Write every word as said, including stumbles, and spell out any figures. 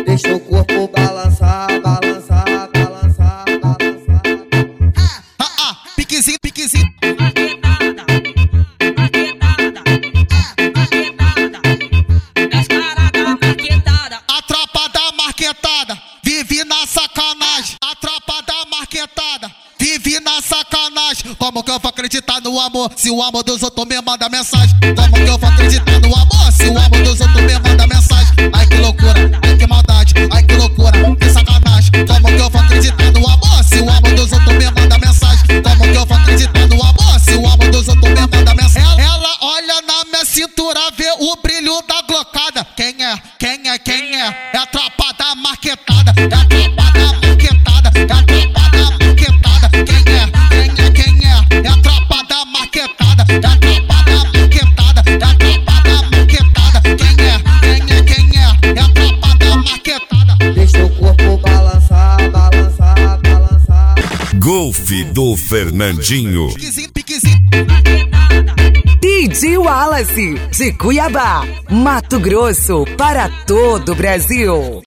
deixa o corpo balançar, balançar, balançar, balançar. Ah, ah, piquezinho, piquezinho. Marquetada, marquetada, marquetada, as caras da marquetada. A tropa da marquetada vive na sacanagem. A tropa da marquetada vive na sacanagem. Como que eu vou acreditar no amor se o amor dos outros me manda mensagem? Como que eu vou acreditar no amor se o amor dos outros me manda mensagem? Ai que loucura, ai que maldade, ai que loucura, que sacanagem. Como que eu vou acreditar no amor se o amor dos outros me manda mensagem? Como que eu vou acreditar no amor se o amor dos outros me manda mensagem? Ela, ela olha na minha cintura, vê o brilho da glocada. Quem é? Quem é? Quem é? É a tropa da marquetada. É a tropa da marquetada. É a tropa da marquetada. Quem é? Quem é? Quem é? É a tropa da marquetada. É a tropa da marquetada. É a tropa da marquetada. Quem é? Quem é? Quem é? É a tropa da marquetada. Deixa o corpo balançar, balançar, balançar. Golfe do Fernandinho. Piquezinho, piquezinho. D J Wallace, de Cuiabá, Mato Grosso, para todo o Brasil.